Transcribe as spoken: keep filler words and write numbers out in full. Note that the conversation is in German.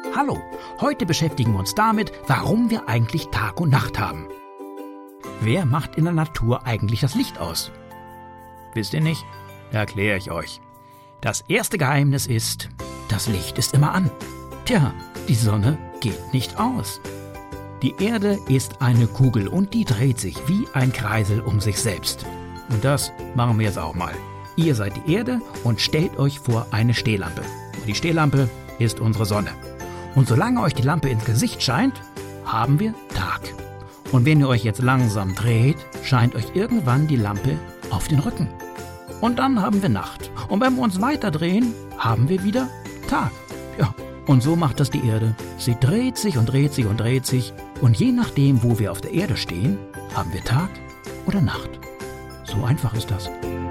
Hallo, heute beschäftigen wir uns damit, warum wir eigentlich Tag und Nacht haben. Wer macht in der Natur eigentlich das Licht aus? Wisst ihr nicht? Erkläre ich euch. Das erste Geheimnis ist, das Licht ist immer an. Tja, die Sonne geht nicht aus. Die Erde ist eine Kugel und die dreht sich wie ein Kreisel um sich selbst. Und das machen wir jetzt auch mal. Ihr seid die Erde und stellt euch vor eine Stehlampe. Und die Stehlampe ist unsere Sonne. Und solange euch die Lampe ins Gesicht scheint, haben wir Tag. Und wenn ihr euch jetzt langsam dreht, scheint euch irgendwann die Lampe auf den Rücken. Und dann haben wir Nacht. Und wenn wir uns weiter drehen, haben wir wieder Tag. Ja, und so macht das die Erde. Sie dreht sich und dreht sich und dreht sich. Und je nachdem, wo wir auf der Erde stehen, haben wir Tag oder Nacht. So einfach ist das.